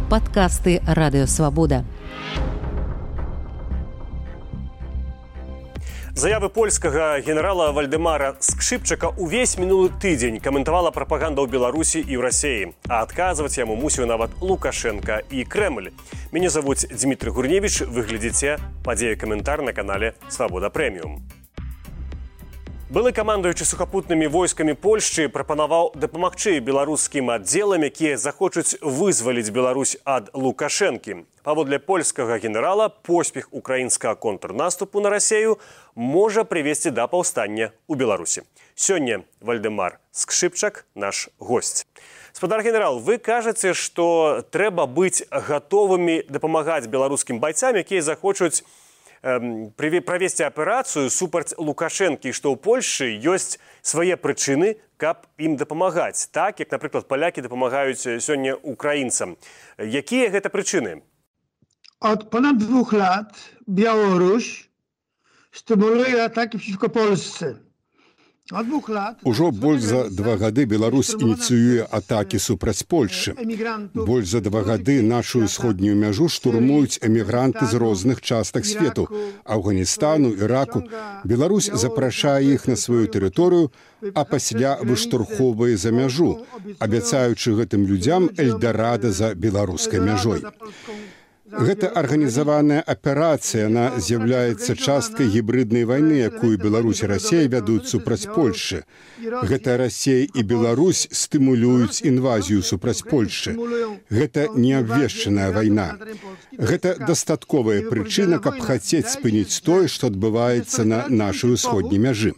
падкасты Радыёвабода. Заявы польскага генерала Вальдэмара Скшыпчака увесь мінулы тыдзень каментавала прапаганда ў Беларусі і ў Расіі, а адказваць яму мусіў нават Лукашенка і Крэмль. Мяне завуць Дмітрый Гурневіч, вы глядзіце падзею каментар на канале Свабода Прэміум. Былы камандуючы сухапутнымі войскамі Польшчы прапанаваў дапамагчы беларускім аддзелам, якія захочуць вызваліць Беларусь ад Лукашэнкі. Паводле польскага генерала, поспех украінскага контрнаступу на Расею можа прывесці да паўстання ў Беларусі. Сёння Вальдэмар Скшыпчак наш госць. Спадар генерал, вы кажаце, што трэба быць гатовымі дапамагаць беларускім байцам, якія захочуць правесці аперацыю супраць Лукашэнкі, што ў Польшчы ёсць свае прычыны, каб ім дапамагаць. Так, як, напрыклад, палякі дапамагаюць сёння украінцам. Якія гэта прычыны? Od ponad 2 lat Białoruś stymuluje ataki przeciwko Polsce. Ужо больш за 2 гады Беларусь ініцыюе атакі супраць Польшчы. Больш за 2 гады нашу ўсходнюю мяжу штурмуюць эмігранты з розных частак свету – Афганістану, Іраку. Беларусь запрашае іх на сваю тэрыторыю, а пасля выштурхоўвае за мяжу, абяцаючы гэтым людзям эльдарада за беларускай мяжой. Гэта арганізаваная аперацыя, яна з'яўляецца часткай гібрыднай вайны, якую Беларусь і Расія вядуць супраць Польшчы. Гэта Расія і Беларусь стымулююць інвазію супраць Польшчы. Гэта неабвешчаная вайна. Гэта дастатковая прычына, каб хацець спыніць тое, што адбываецца на нашай усходняй мяжы.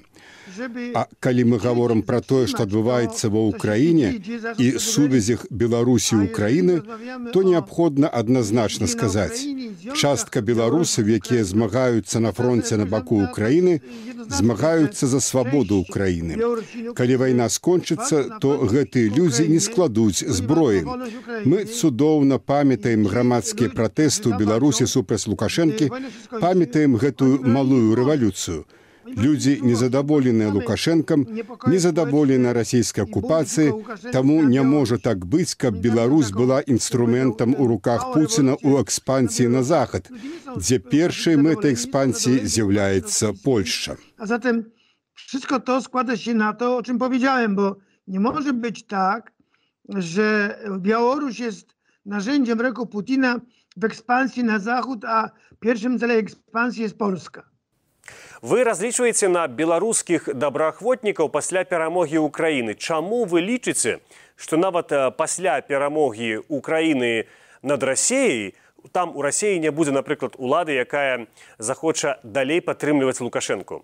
А калі мы гаворым пра тое, што адбываецца ва ўкраіне і сувязях Беларусі і Украіны, то неабходна адназначна сказаць. Частка беларусаў, якія змагаюцца на фронце на баку Украіны, змагаюцца за свабоду Украіны. Калі вайна скончыцца, то гэтыя людзі не складуць зброі. Мы цудоўна памятаем грамадскія пратэсты ў Беларусі супраць Лукашэнкі, памятаем гэтую малую рэвалюцыю. Людзі незадаволеныя Лукашэнкам, незадаволеныя расійскай акупацыяй, таму не можа так быць, каб Беларусь была інструментам у руках Пуціна ў экспансіі на захад, дзе першай мэтай экспансіі з'яўляецца Польшча. A zatem wszystko to składa się na to, o czym powiedziałem, bo nie może być tak, że Białoruś jest narzędziem w ręku Putina w ekspansji na zachód, a pierwszym celem ekspansji jest Polska. Вы разлічваеце на беларускіх добраахвотнікаў пасля перамогі Украіны. Чаму вы лічыце, што нават пасля перамогі Украіны над Расіяй, там у Расіі не будзе, напрыклад, улады, якая захоча далей падтрымліваць Лукашэнку?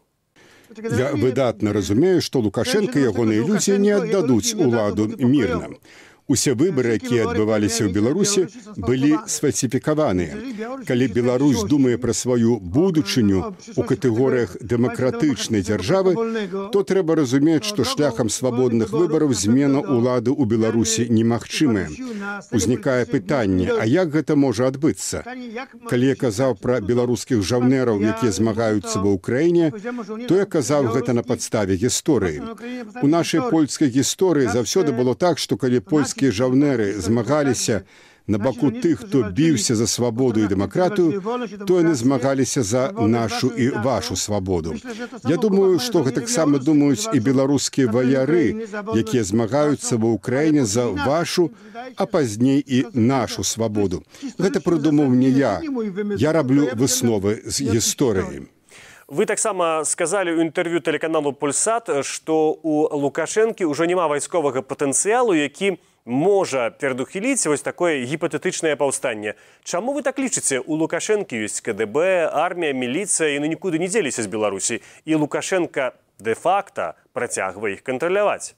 Я выдатна разумею, што Лукашэнка і ягоныя людзі не аддадуць уладу мірна. Усе выбары, якія адбываліся ў Беларусі, былі сфальсіфікаваныя. Калі Беларусь думае пра сваю будучыню ў катэгорыях дэмакратычнай дзяржавы, то трэба разумець, што шляхам свабодных выбараў змена ўлады ў Беларусі немагчымая. Узнікае пытанне, а як гэта можа адбыцца? Калі я казаў пра беларускіх жаўнераў, якія змагаюцца ва ўкраіне, то я казаў гэта на падставе гісторыі. У нашай польскай гісторыі заўсёды было так, што калі польскія жаўнеры змагаліся на баку тых, хто біўся за свабоду і дэмакратыю, то яны змагаліся за нашу і вашу свабоду. Я думаю, што гэтаксама думаюць і беларускія ваяры, якія змагаюцца ва ўкраіне за вашу, а пазней і нашу свабоду. Гэта прыдумаў не я. Я раблю высновы з гісторыі. Вы таксама сказалі ў інтэрв'ю тэлеканалу «Пульсат», што у Лукашэнкі ўжо няма вайсковага патэнцыялу, які можа перадухіліць вось такое гіпатэтычнае паўстанне. Чаму вы так лічыце? У Лукашэнкі ёсць КДБ, армія, міліцыя, яны нікуды не дзеліся з Беларусі, і Лукашэнка дэ-факта працягвае іх кантраляваць.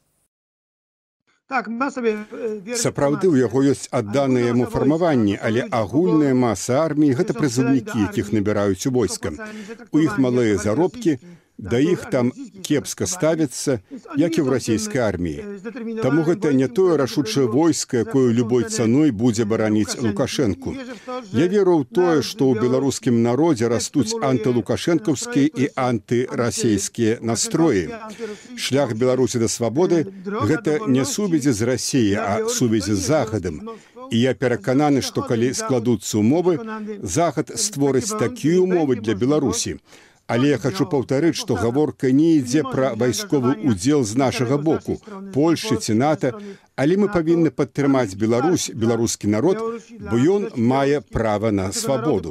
Сапраўды, у яго ёсць адданыя яму фармаванні, але агульная маса арміі – гэта прызыўнікі, якіх набіраюць у войска. У іх малыя заробкі, Да іх там кепска ставіцца, як і ў расійскай арміі. Таму гэта не тое рашучае войска, якое любой цаной будзе бараніць Лукашэнку. Я веру ў тое, што ў беларускім народзе растуць антылукашэнкаўскія і антырасійскія настроі. Шлях Беларусі да свабоды – гэта не сувязі з Расіяй, а сувязі з Захадам. І я перакананы, што калі складуцца умовы, Захад створыць такія умовы для Беларусі. Але я хочу паўтарыць, што гаворка не ідзе пра вайсковы ўдзел з нашага боку, Польшчы ці НАТО, але мы павінны падтрымаць Беларусь, беларускі народ, бо ён мае права на свабоду.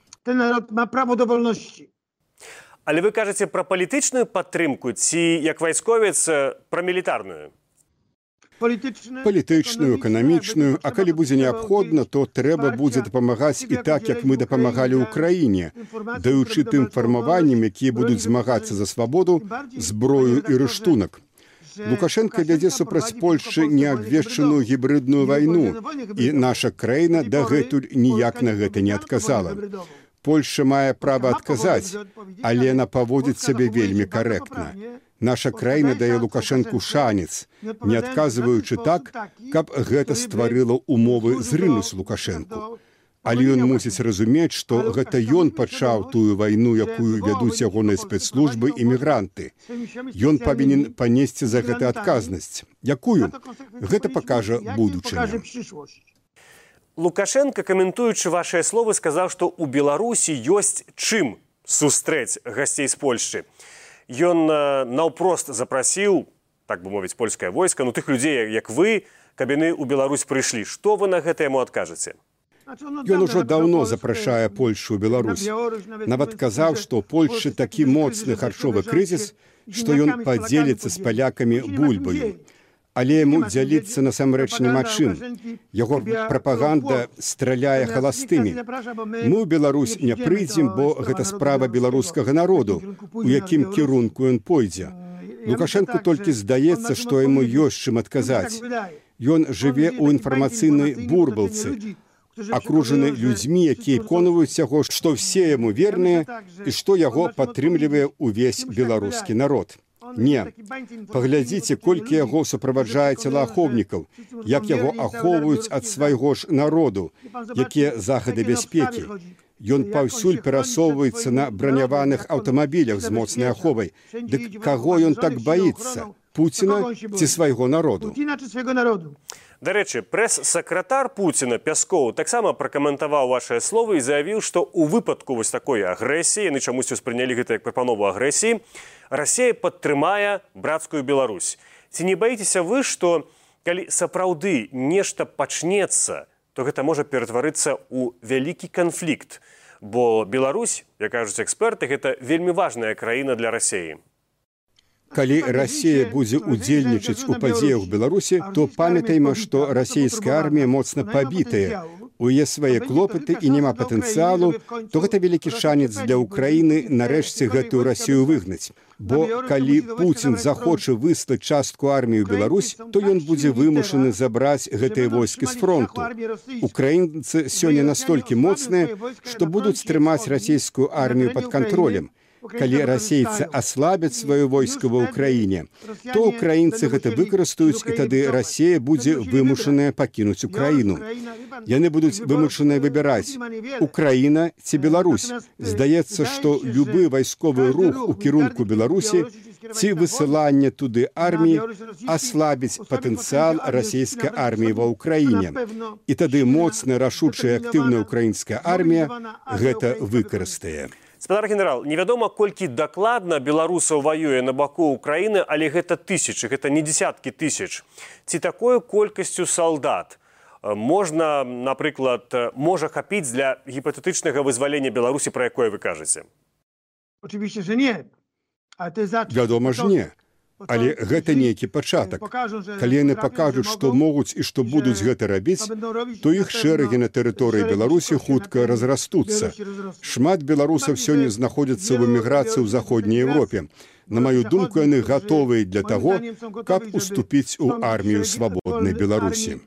Але вы кажаце пра палітычную падтрымку ці, як вайсковец, пра мілітарную? Палітычную, эканамічную, а калі будзе неабходна, то трэба будзе дапамагаць і так, як мы дапамагалі ўкраіне, даючы тым фармаванням, якія будуць змагацца за свабоду, зброю і рыштунак. Лукашенко вядзе супраць Польшчы неабвешчаную гібрыдную вайну, і наша краіна дагэтуль ніяк на гэта не адказала. Польшча мае права адказаць, але яна паводзіць сябе вельмі карэктна. Наша краіна дае Лукашэнку шанец, не адказваючы так, каб гэта стварыла умовы зрынуць Лукашэнку. Але ён мусіць разумець, што гэта ён пачаў тую вайну, якую вядуць ягоныя спецслужбы і мігранты. Ён павінен панесці за гэта адказнасць. Якую? Гэта пакажа будучыня. Лукашенко, каментуючы вашыя словы, сказаў, што ў Беларусі ёсць чым сустрэць гасцей з Польшчы. Ён наўпрост запрасіў, так бы мовіць, польскае войска, тых людзей, як вы, каб яны ў Беларусь прыйшлі. Што вы на гэта яму адкажаце? Ён ужо даўно запрашае Польшчу ў Беларусь. Нават казаў, што ў Польшчы такі моцны харчовы крызіс, што ён падзеліцца з палякамі бульбаю. Але яму дзяліцца насамрэч няма чым. Яго прапаганда страляе халастымі. Мы ў Беларусь не прыйдзем, бо гэта справа беларускага народу, у якім кірунку ён пойдзе. Лукашэнку толькі здаецца, што яму ёсць чым адказаць. Ён жыве ў інфармацыйнай бурбалцы, акружаны людзьмі, якія пераконваюць яго, што ўсе яму верныя і што яго падтрымлівае ўвесь беларускі народ. Не. Паглядзіце, колькі яго суправаджае цела ахоўнікаў, як яго ахоўваюць ад свайго ж народу, якія захады бяспекі. Ён паўсюль перасоўваецца на браняваных аўтамабілях з моцнай аховай. Дык каго ён так баіцца? Пуціна ці свайго народу? Дарэчы, прэс-сакратар Пуціна Пяскоў таксама пракаментаваў вашыя словы і заявіў, што ў выпадку вось такой агрэсіі, яны чамусьці ўспрынялі гэта як прапанову агрэсіі, Расія падтрымае брацкую Беларусь. Ці не баіцеся вы, што калі сапраўды нешта пачнецца, то гэта можа ператварыцца ў вялікі канфлікт, бо Беларусь, як кажуць эксперты, гэта вельмі важная краіна для Расіі. Калі Расія будзе ўдзельнічаць у падзеях у Беларусі, то памятайма, што расійская армія моцна пабітая. У яе свае клопаты і няма патэнцыялу, то гэта вялікі шанец для Ўкраіны нарэшце гэтую Расію выгнаць. Бо калі Пуцін захоча выслаць частку арміі ў Беларусь, то ён будзе вымушаны забраць гэтыя войскі з фронту. Украінцы сёння настолькі моцныя, што будуць трымаць расійскую армію пад кантролем. Калі расейцы аслабяць сваё войска ва ўкраіне, то украінцы гэта выкарыстаюць, і тады Расія будзе вымушаная пакінуць Украіну. Яны будуць вымушаныя выбіраць, Украіна ці Беларусь. Здаецца, што любы вайсковы рух у кірунку Беларусі ці высыланне туды арміі аслабіць патэнцыял расійскай арміі ва ўкраіне. І тады моцная, рашучая, актыўная украінская армія гэта выкарыстае. Спадар генерал, невядома, колькі дакладна беларусаў ваюе на баку Украіны, але гэта тысячы, гэта не дзесяткі тысяч. Ці такой колькасцю салдат можна, напрыклад, можа хапіць для гіпатэтычнага вызвалення Беларусі, пра якое вы кажаце? Вядома ж не. Але гэта нейкі пачатак. Калі яны пакажуць, што могуць і што будуць гэта рабіць, то іх шэрагі на тэрыторыі Беларусі хутка разрастуцца. Шмат беларусаў сёння знаходзяцца ў эміграцыі ў заходняй Еўропе. На маю думку, яны гатовыя для таго, каб уступіць у армію свабоднай Беларусі.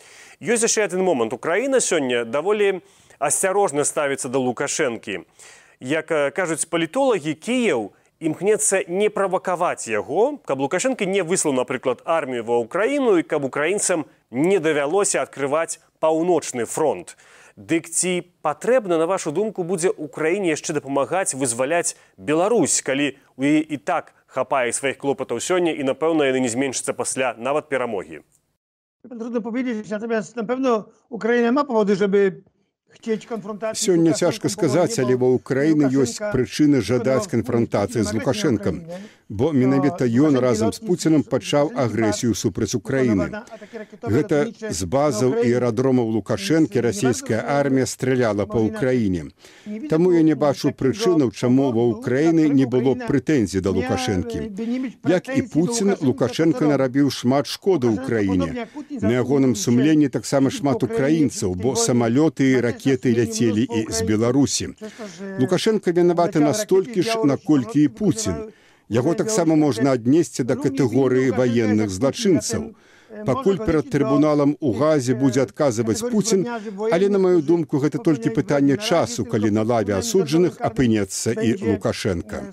Ёсць яшчэ адзін момант. Украіна сёння даволі асцярожна ставіцца да Лукашэнкі. Як кажуць палітолагі, Кіеў імкнецца не правакаваць яго, каб Лукашенко не выслаў, напрыклад, армію ва Ўкраіну і каб украінцам не давялося адкрываць паўночны фронт. Дык ці патрэбна, на вашу думку, будзе Украіне яшчэ дапамагаць вызваляць Беларусь, калі у яе і так хапае сваіх клопатаў сёння і, напэўна, яны не зменшыцца пасля нават перамогі? Trudno powiedzieć, natomiast na pewno Ukraina ma powody, żeby chcieć konfrontacji. Сёння цяжка сказаць, але ва Ўкраіны ёсць прычыны жадаць канфронтацыі з Лукашэнкам, бо менавіта ён разам з Пуцінам пачаў агрэсію супраць Украіны. Гэта з базаў і аэрадромаў Лукашэнкі расійская армія страляла па Ўкраіне. Таму я не бачу прычынаў, чаму ва Ўкраіны не было прэтэнзій да Лукашэнкі. Як і Пуцін, Лукашенко нарабіў шмат шкоды ўкраіне. На ягоным сумленні таксама шмат украінцаў, бо самалёты і ракеты ляцелі і з Беларусі. Лукашенко вінаваты настолькі ж, наколькі і Пуцін. Яго таксама можна аднесці да катэгорыі ваенных злачынцаў. Пакуль перад трыбуналам у Газе будзе адказваць Пуцін, але, на маю думку, гэта толькі пытанне часу, калі на лаве асуджаных апынецца і Лукашенко.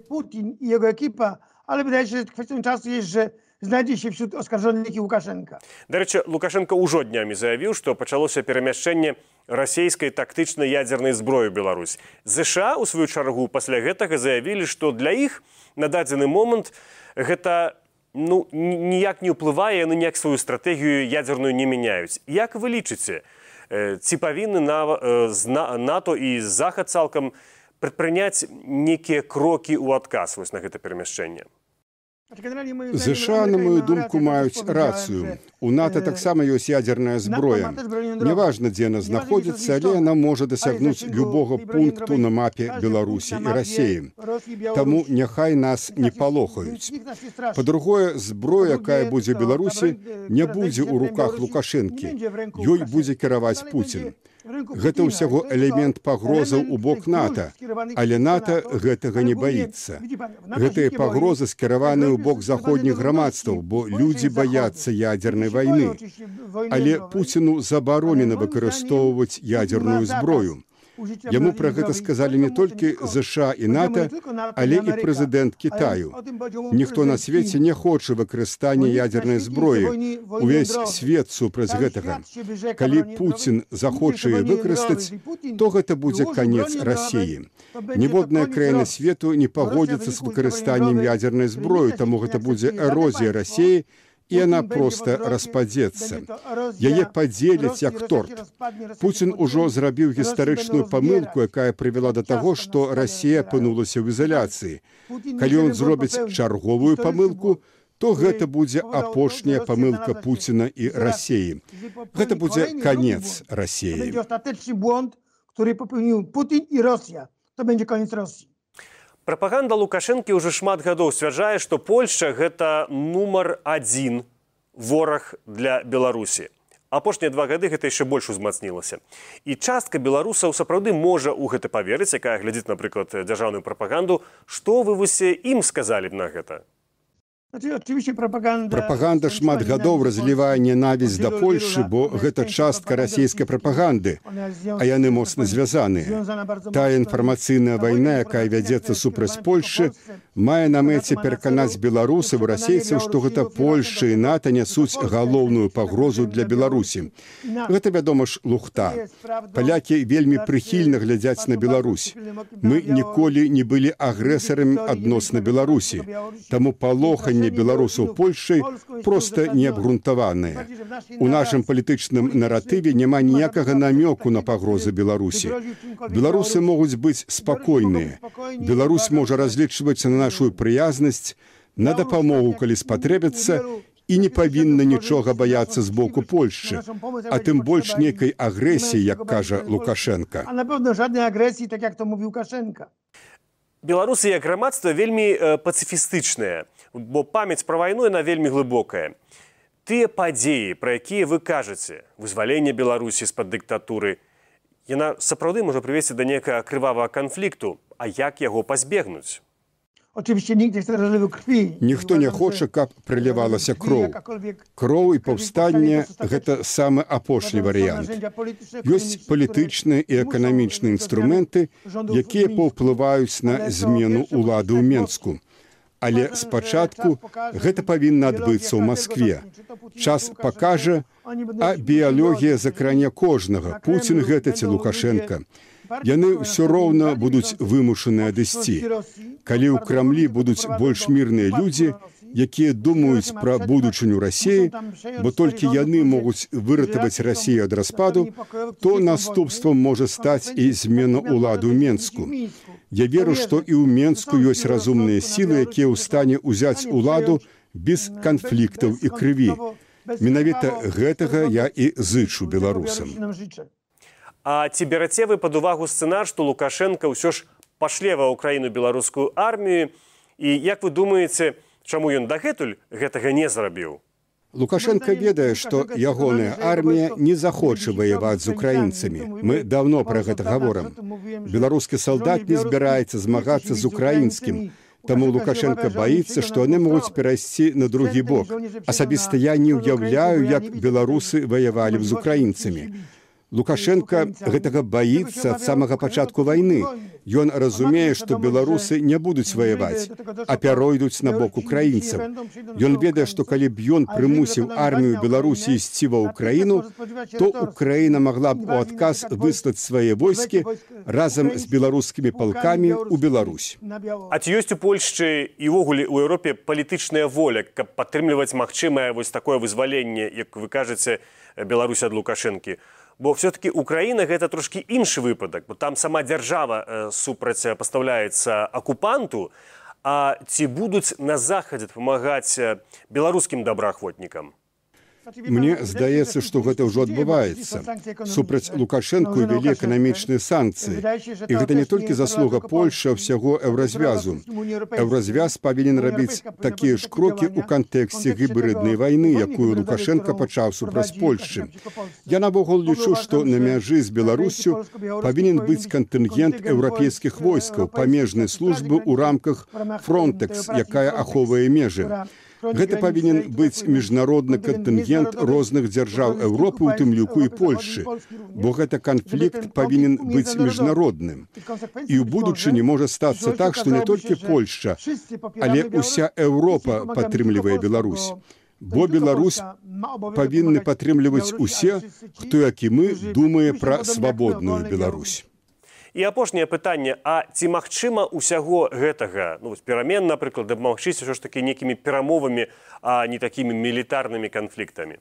Ale wydaje się, że kwestią czasu jest, że znajdzie się wśród oskarżonych i Łukaszenka. Дарэчы, Лукашенко ўжо днямі заявіў, што пачалося перамяшчэнне расійскай тактычнай ядзернай зброі ў Беларусь. ЗША, у сваю чаргу, пасля гэтага заявілі, што для іх на дадзены момант гэта ніяк не ўплывае, яны ніяк сваю стратэгію ядзерную не мяняюць. Як вы лічыце, ці павінны НАТО і Захад цалкам прадпрыняць нейкія крокі ў адказ на гэта перамяшчэнне? ЗША, на мою думку, маюць рацыю. У НАТО таксама ёсць ядзерная зброя. Неважна, дзе яна знаходзіцца, але яна можа дасягнуць любога пункту на мапе Беларусі і Расіі. Таму няхай нас не палохаюць. Па-другое, зброя, якая будзе ў Беларусі, не будзе ў руках Лукашэнкі. Ёй будзе кіраваць Пуцін. Гэта ўсяго элемент пагрозаў у бок НАТО, але НАТО гэтага не баіцца. Гэтыя пагрозы скіраваны ў бок заходніх грамадстваў, бо людзі баяцца ядзернай вайны. Але Пуціну забаронена выкарыстоўваць ядзерную зброю. Яму пра гэта сказалі не толькі ЗША і НАТО, але і прэзідэнт Кітаю. Ніхто на свеце не хоча выкарыстання ядзернай зброі. Увесь свет супраць гэтага. Калі Пуцін захоча яе выкарыстаць, то гэта будзе канец Расіі. Ніводная краіна свету не пагодзіцца з выкарыстаннем ядзернай зброі, таму гэта будзе эрозія Расіі, і яна проста распадзецца. Яе падзеляць як торт. Пуцін ужо зрабіў гістарычную памылку, якая прывяла да таго, што Расія апынулася ў изоляцыі. Калі ён зробіць чарговую памылку, то гэта будзе апошняя памылка Пуціна і Расіі. Гэта будзе канец Расіі. Który popełnił Putin i Rosja. To będzie koniec Rosji. Прапаганда Лукашэнкі ўжо шмат гадоў сцвярджае, што Польшча гэта нумар адзін вораг для Беларусі. Апошнія 2 гады гэта яшчэ больш узмацнілася. І частка беларусаў сапраўды можа ў гэта паверыць, якая глядзіць, напрыклад, дзяржаўную прапаганду. Што вы ім сказалі б на гэта? Прапаганда шмат гадоў разлівае ненавісць да Польшы, бо гэта частка расійскай прапаганды, а яны моцна звязаныя. Тая інфармацыйная вайна, якая вядзецца супраць Польшы, мае на мэце пераканаць беларусаў і расейцаў, што гэта Польшча і НАТО нясуць галоўную пагрозу для Беларусі. Гэта, вядома ж, лухта. Палякі вельмі прыхільна глядзяць на Беларусь. Мы ніколі не былі агрэсарамі адносна Беларусі. Таму палоханне беларусаў Польшчай проста неабгрунтаванае. У нашым палітычным наратыве няма ніякага намёку на пагрозы Беларусі. Беларусы могуць быць спакойныя. Беларусь можа разлічваць на нашу прыязнасць, на дапамогу, калі спатрэбіцца, і не павінна нічога баяцца з боку Польшчы, а тым больш нейкай агрэсіі, як кажа Лукашенко. А напэўна, жаднай агрэсіі, так як то мовіў Лукашенко. Беларусы як грамадства вельмі пацыфістычныя, бо памяць пра вайну яна вельмі глыбокая. Тыя падзеі, пра якія вы кажаце, вызваленне Беларусі з-пад дыктатуры, яна сапраўды можа прывесці да нейкага крывавага канфлікту, а як яго пазбегнуць? Ніхто не хоча, каб прылівалася кроў. Кроў і паўстанне – гэта самы апошні варыянт. Ёсць палітычныя і эканамічныя інструменты, якія паўплываюць на змену ўлады ў Менску. Але спачатку гэта павінна адбыцца ў Маскве. Час пакажа, а біялогія закране кожнага, Пуцін гэта ці Лукашенка. Яны ўсё роўна будуць вымушаны адысці. Калі ў Крамлі будуць больш мірныя людзі, якія думаюць пра будучыню Расіі, бо толькі яны могуць выратаваць Расію ад распаду, то наступствам можа стаць і змена ўлады ў Менску. Я веру, што і ў Менску ёсць разумныя сілы, якія ў стане ўзяць уладу без канфліктаў і крыві. Менавіта гэтага я і зычу беларусам. А ці бераце вы пад увагу сцэнар, што Лукашенка ўсё ж пашле ва ўкраіну беларускую армію, і як вы думаеце, чаму ён дагэтуль гэтага не зрабіў? Лукашенка ведае, што ягоная армія не захоча ваяваць з украінцамі. Мы даўно пра гэта гаворым. Беларускі салдат не збіраецца змагацца з украінскім. Таму Лукашенка баіцца, што яны могуць перайсці на другі бок. Асабіста я не ўяўляю, як беларусы ваявалі б з украінцамі. Лукашенка гэтага баіцца ад самага пачатку вайны. Ён разумее, што беларусы не будуць ваяваць, а пяройдуць на бок украінцаў. Ён ведае, што калі б ён прымусіў армію Беларусі ісці ва ўкраіну, то Украіна магла б у адказ выслаць свае войскі разам з беларускімі палкамі ў Беларусь. А ці ёсць у Польшчы і ўвогуле ў Еўропе палітычная воля, каб падтрымліваць магчымае вось такое вызваленне, як вы кажаце, Беларусі ад Лукашэнкі? Бо все-таки Украіна гэта трошкі іншы выпадак, бо там сама дзяржава супрацьпастаўляецца акупанту, а ці будуць на захадзе дапамагаць беларускім добраахвотнікам? Мне здаецца, што гэта ўжо адбываецца. Супраць Лукашэнку ввялі эканамічныя санкцыі. І гэта не толькі заслуга Польшчы, а ўсяго Еўразвязу. Еўразвяз павінен рабіць такія ж крокі ў кантэксце гібриднай вайны, якую Лукашенка пачаў супраць Польшчы. Я навогул лічу, што на мяжы з Беларуссю павінен быць кантынгент еўрапейскіх войскаў, памежнай службы ў рамках Фронтекс, якая ахоўвае межы. Гэта павінен быць міжнародны кантынгент розных дзяржаў Еўропы, у тым ліку і Польшчы, бо гэта канфлікт павінен быць міжнародным. І ў будучыні можа стацца так, што не толькі Польшча, але ўся Еўропа падтрымлівае Беларусь. Бо Беларусь павінны падтрымліваць усе, хто, як і мы, думае пра свабодную Беларусь. І апошняе пытанне, а ці магчыма ўсяго гэтага, перамен, напрыклад, дапамагчыся ўсё ж такі нейкімі перамовамі, а не такімі мілітарнымі канфліктамі?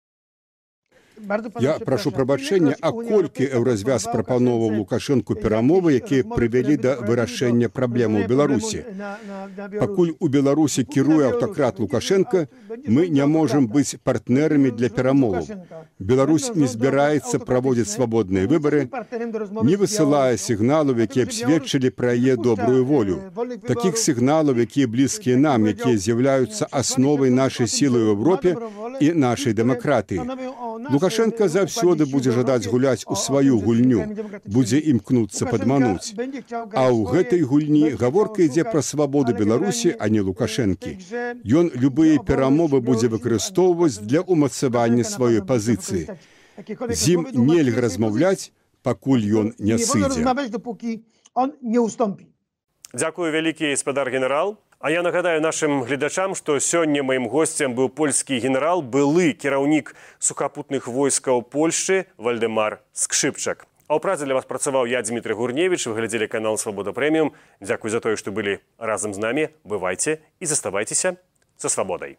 Я прашу прабачэння, а колькі Еўразвяз прапановаў Лукашэнку перамовы, якія прывялі да вырашэння праблемаў Беларусі. Пакуль у Беларусі кіруе аўтакрат Лукашенка, мы не можам быць партнерамі для перамоваў. Беларусь не збіраецца праводзіць свабодныя выбары, не высылае сігналаў, якія б сведчылі пра яе добрую волю. Такіх сігналаў, якія блізкія нам, якія з'яўляюцца асновай нашай сілы ў Еўропе і нашай дэмакратыі. Лукашенко заўсёды будзе жадаць гуляць у сваю гульню, будзе імкнуцца падмануць. А ў гэтай гульні гаворка ідзе пра свабоду Беларусі, а не Лукашэнкі. Ён любыя перамовы будзе выкарыстоўваць для ўмацавання сваёй пазіцыі. З ім нельга размаўляць, пакуль ён не сыдзе. Дзякую вялікі, спадар генерал. А я нагадаю нашым гледачам, што сёння маім госцем быў польскі генерал, былы кіраўнік сухапутных войскаў Польшчы Вальдэмар Скшыпчак. А ў працы для вас працаваў я, Дмітрий Гурневіч. Вы глядзелі канал «Свабода Прэміум». Дзякуй за тое, што былі разам з намі. Бывайце і заставайцеся са свабодай.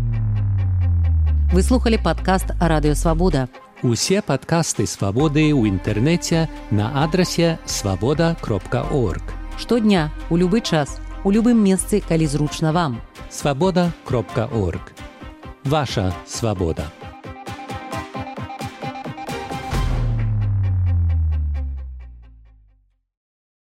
Вы слухали падкаст «Радыё Свабода». Усе падкасты «Свабоды» ў інтэрнэце на адрасе свабода.орг. Штодня, у любы час, у любым месцы, калі зручна вам. Свабода.орг. Ваша свабода.